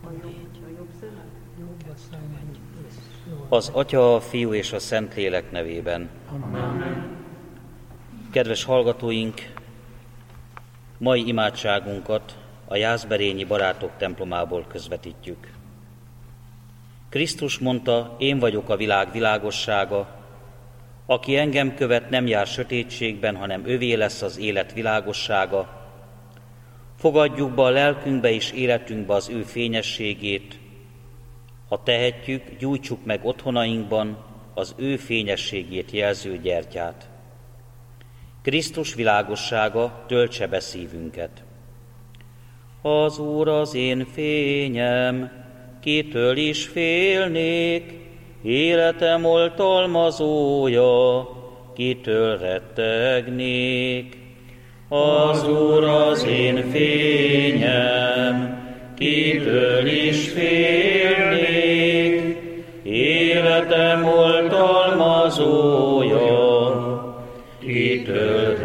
Az Atya, a Fiú és a Szentlélek nevében. Amen. Kedves hallgatóink, mai imádságunkat a Jászberényi Barátok templomából közvetítjük. Krisztus mondta, én vagyok a világ világossága, aki engem követ, nem jár sötétségben, hanem övé lesz az élet világossága. Fogadjuk be a lelkünkbe és életünkbe az ő fényességét. Ha tehetjük, gyújtsuk meg otthonainkban az ő fényességét jelző gyertyát. Krisztus világossága töltse be szívünket. Az Úr az én fényem, kitől is félnék, életem oltalmazója, kitől rettegnék. Az Úr az én fényem, kitől is félnék, életem oltalmazója, kitől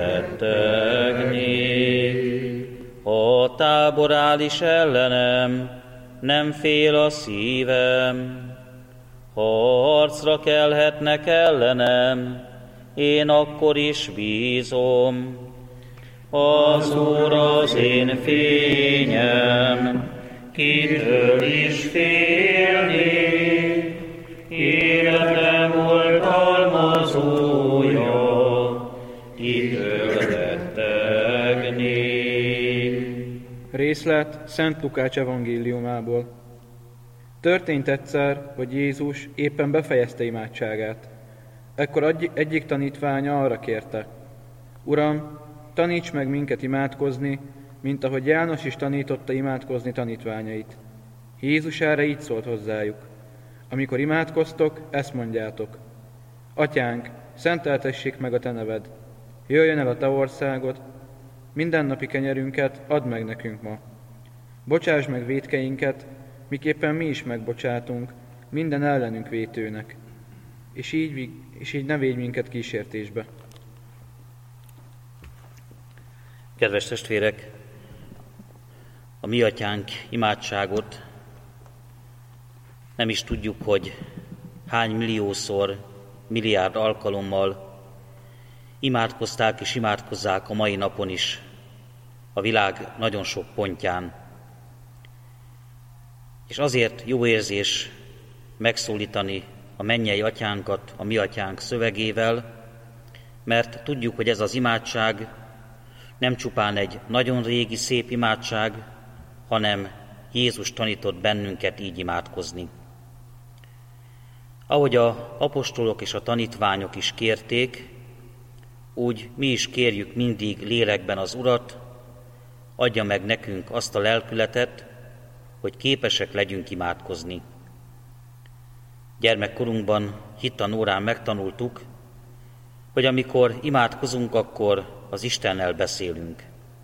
rettegnék. Ha tábor áll is ellenem, nem fél a szívem. Ha harcra kelhetnek ellenem, én akkor is bízom. Az Úr az én fényem, kitől is félnék, életem oltalmazója, kitől rettegnék. Részlet Szent Lukács evangéliumából. Történt egyszer, hogy Jézus éppen befejezte imádságát. Ekkor egyik tanítványa arra kérte: Uram, taníts meg minket imádkozni, mint ahogy János is tanította imádkozni tanítványait. Jézus erre így szólt hozzájuk: amikor imádkoztok, ezt mondjátok: Atyánk, szenteltessék meg a te neved, jöjjön el a te országod, mindennapi kenyerünket add meg nekünk ma. Bocsásd meg vétkeinket, miképpen mi is megbocsátunk minden ellenünk vétőnek, és így ne védj minket kísértésbe. Kedves testvérek, a Mi Atyánk imádságot nem is tudjuk, hogy hány milliószor, milliárd alkalommal imádkozták és imádkozzák a mai napon is a világ nagyon sok pontján. És azért jó érzés megszólítani a mennyei Atyánkat a Mi Atyánk szövegével, mert tudjuk, hogy ez az imádság nem csupán egy nagyon régi, szép imádság, hanem Jézus tanított bennünket így imádkozni. Ahogy az apostolok és a tanítványok is kérték, úgy mi is kérjük mindig lélekben az Urat, adja meg nekünk azt a lelkületet, hogy képesek legyünk imádkozni. Gyermekkorunkban hittanórán megtanultuk, hogy amikor imádkozunk, akkor az Istennel beszélünk.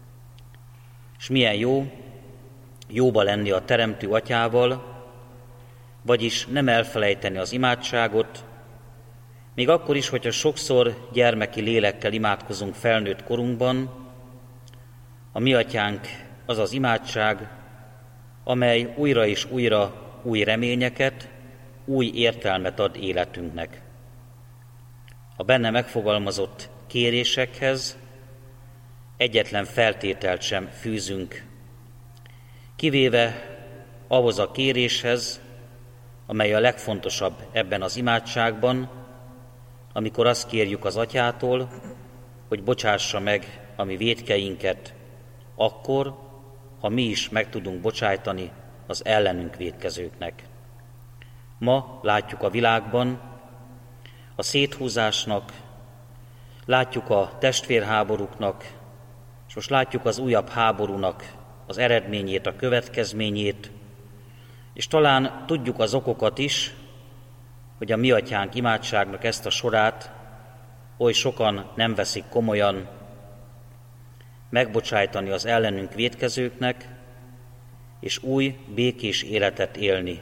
És milyen jóba lenni a Teremtő Atyával, vagyis nem elfelejteni az imádságot, még akkor is, hogyha sokszor gyermeki lélekkel imádkozunk felnőtt korunkban. A Mi Atyánk az az imádság, amely újra és újra új reményeket, új értelmet ad életünknek. A benne megfogalmazott kérésekhez egyetlen feltételt sem fűzünk, kivéve ahhoz a kéréshez, amely a legfontosabb ebben az imádságban, amikor azt kérjük az Atyától, hogy bocsássa meg a mi vétkeinket, akkor, ha mi is meg tudunk bocsájtani az ellenünk vétkezőknek. Ma látjuk a világban a széthúzásnak, látjuk a testvérháborúknak, és most látjuk az újabb háborúnak az eredményét, a következményét, és talán tudjuk az okokat is, hogy a Mi Atyánk imádságnak ezt a sorát oly sokan nem veszik komolyan, megbocsájtani az ellenünk vétkezőknek, és új, békés életet élni.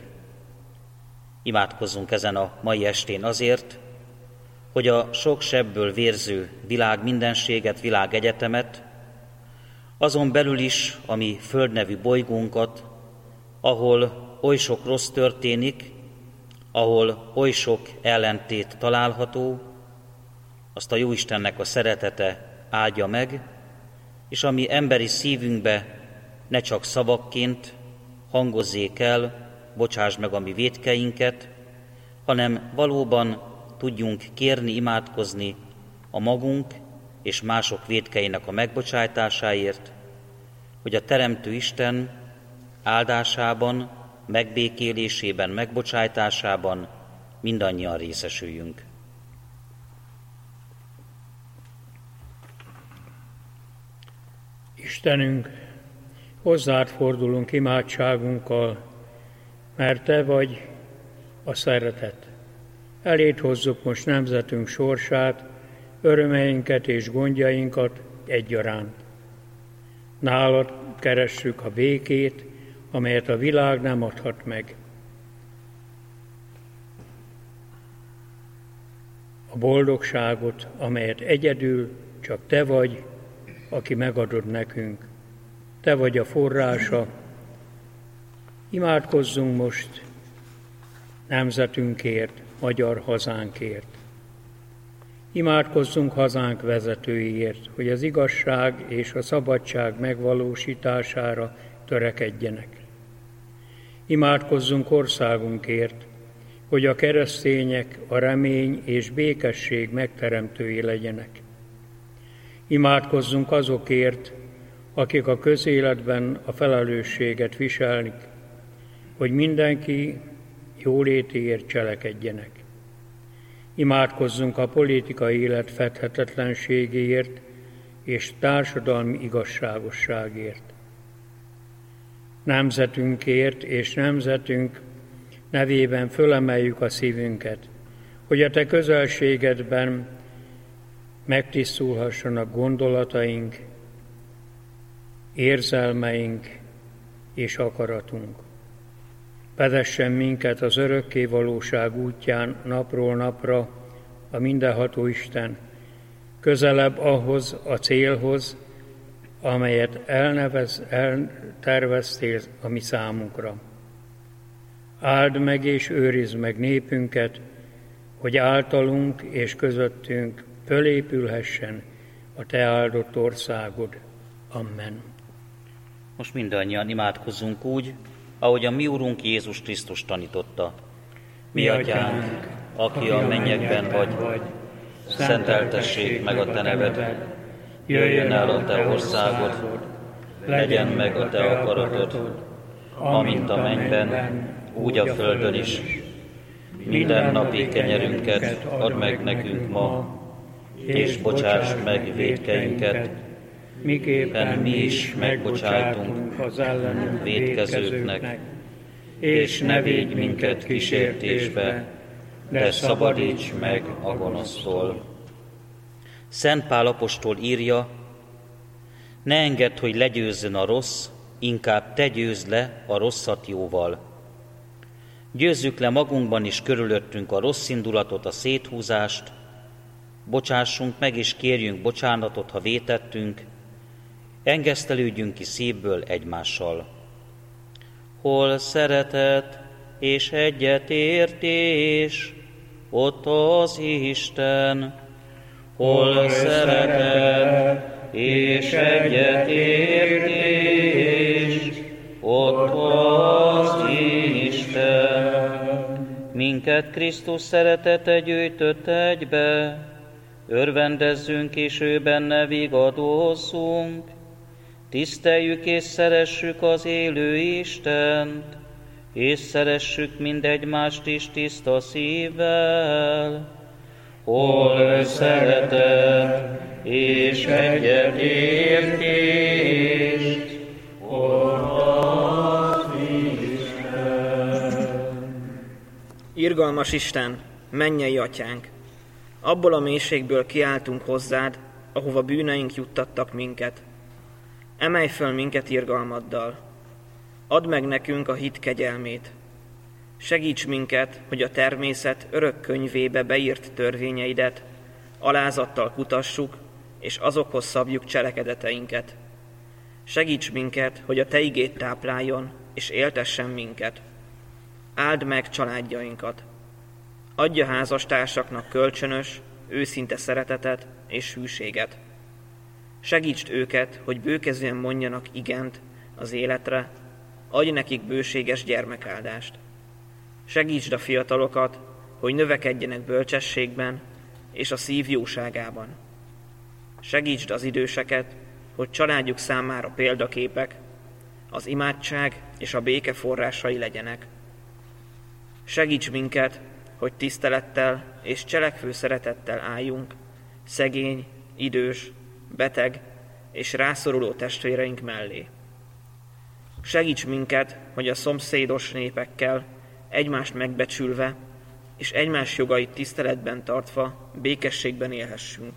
Imádkozzunk ezen a mai estén azért, hogy a sok sebből vérző világ mindenséget, világegyetemet, azon belül is a mi földnevű bolygónkat ahol oly sok rossz történik, ahol oly sok ellentét található, azt a Jóistennek a szeretete áldja meg, és ami emberi szívünkbe ne csak szavakként hangozzék el, bocsáss meg a mi vétkeinket, hanem valóban tudjunk kérni, imádkozni a magunk és mások vétkeinek a megbocsátásáért, hogy a Teremtő Isten áldásában, megbékélésében, megbocsájtásában mindannyian részesüljünk. Istenünk, hozzád fordulunk imádságunkkal, mert Te vagy a szeretet. Eléd hozzuk most nemzetünk sorsát, örömeinket és gondjainkat egyaránt. Nálad keressük a békét, amelyet a világ nem adhat meg. A boldogságot, amelyet egyedül csak Te vagy, aki megadod nekünk. Te vagy a forrása. Imádkozzunk most nemzetünkért, magyar hazánkért. Imádkozzunk hazánk vezetőiért, hogy az igazság és a szabadság megvalósítására törekedjenek. Imádkozzunk országunkért, hogy a keresztények a remény és békesség megteremtői legyenek. Imádkozzunk azokért, akik a közéletben a felelősséget viselnik, hogy mindenki jólétéért cselekedjenek. Imádkozzunk a politikai élet fedhetetlenségéért és társadalmi igazságosságért. Nemzetünkért és nemzetünk nevében fölemeljük a szívünket, hogy a Te közelségedben megtisztulhassanak gondolataink, érzelmeink és akaratunk. Vezessen minket az örökké valóság útján napról napra a mindenható Isten, közelebb ahhoz a célhoz, amelyet elterveztél a mi számunkra. Áld meg és őrizd meg népünket, hogy általunk és közöttünk fölépülhessen a Te áldott országod. Amen. Most mindannyian imádkozzunk úgy, ahogy a mi Urunk Jézus Krisztus tanította. Mi atyánk, aki a mennyekben vagy, szenteltessék meg a Te neved, jöjjön el a Te országod, legyen meg a Te akaratod, amint a mennyben, úgy a földön is. Minden napi kenyerünket add meg nekünk ma, és bocsáss meg vétkeinket, miképpen mi is megbocsájtunk az ellenünk vétkezőknek, és ne védj minket kísértésbe, de szabadíts meg a gonosztól. Szent Pál apostol írja, ne engedd, hogy legyőzzön a rossz, inkább te győzd le a rosszat jóval. Győzzük le magunkban is körülöttünk a rossz indulatot, a széthúzást, bocsássunk meg és kérjünk bocsánatot, ha vétettünk, engesztelődjünk ki szívből egymással. Hol szeretet és egyetértés, ott az Isten. Hol szeretet és egyetértés, ott az Isten. Minket Krisztus szeretete gyűjtött egybe, örvendezzünk és ő benne vigadozzunk, tiszteljük és szeressük az élő Istent, és szeressük mindegymást is tiszta szívvel. Hol szeretet és egyetértés, ott az Isten. Irgalmas Isten, mennyei atyánk, abból a mélységből kiáltunk hozzád, ahova bűneink juttattak minket. Emelj föl minket irgalmaddal. Add meg nekünk a hit kegyelmét. Segíts minket, hogy a természet örök könyvébe beírt törvényeidet alázattal kutassuk, és azokhoz szabjuk cselekedeteinket. Segíts minket, hogy a Te igéd tápláljon, és éltessen minket. Áld meg családjainkat. Adja házastársaknak kölcsönös, őszinte szeretetet és hűséget. Segítsd őket, hogy bőkezően mondjanak igent az életre, adj nekik bőséges gyermekáldást. Segítsd a fiatalokat, hogy növekedjenek bölcsességben és a szív jóságában. Segítsd az időseket, hogy családjuk számára példaképek, az imádság és a béke forrásai legyenek. Segíts minket, hogy tisztelettel és cselekvő szeretettel álljunk szegény, idős, beteg és rászoruló testvéreink mellé. Segíts minket, hogy a szomszédos népekkel egymást megbecsülve és egymás jogait tiszteletben tartva békességben élhessünk.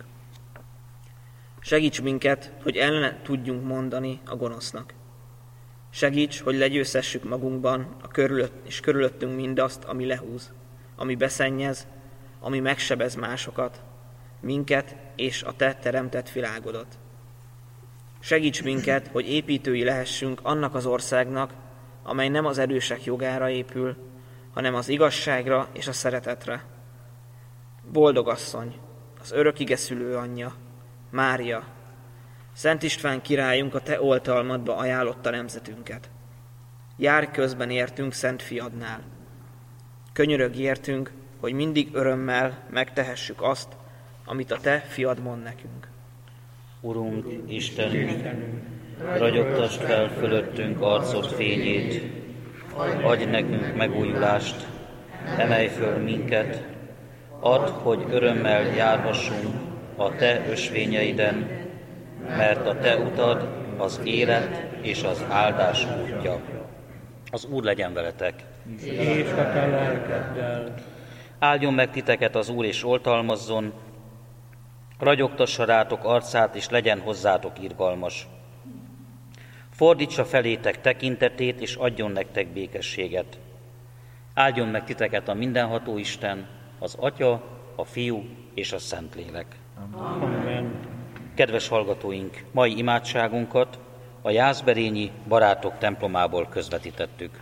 Segíts minket, hogy ellene tudjunk mondani a gonosznak. Segíts, hogy legyőzhessük magunkban és körülöttünk mindazt, ami lehúz, ami beszennyez, ami megsebez másokat, minket és a te teremtett világodat. Segíts minket, hogy építői lehessünk annak az országnak, amely nem az erősek jogára épül, hanem az igazságra és a szeretetre. Boldog asszony, az örökige szülő anyja, Mária, Szent István királyunk a te oltalmadba ajánlotta nemzetünket. Járj közben értünk Szent Fiadnál. Könyörögj értünk, hogy mindig örömmel megtehessük azt, amit a te fiad mond nekünk. Urunk, Istenünk, ragyogtasd fel fölöttünk arcod fényét, adj nekünk megújulást, emelj föl minket, add, hogy örömmel járhassunk a te ösvényeiden, mert a te utad az élet és az áldás útja. Az Úr legyen veletek. És a te lelkeddel. Áldjon meg titeket az Úr, és oltalmazzon, ragyogtassa rátok arcát, és legyen hozzátok irgalmas. Fordítsa felétek tekintetét, és adjon nektek békességet. Áldjon meg titeket a mindenható Isten, az Atya, a Fiú és a Szentlélek. Amen. Kedves hallgatóink, mai imádságunkat a Jászberényi Barátok templomából közvetítettük.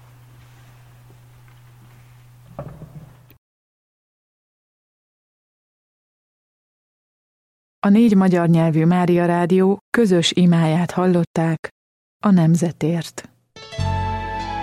A 4 magyar nyelvű Mária Rádió közös imáját hallották a nemzetért.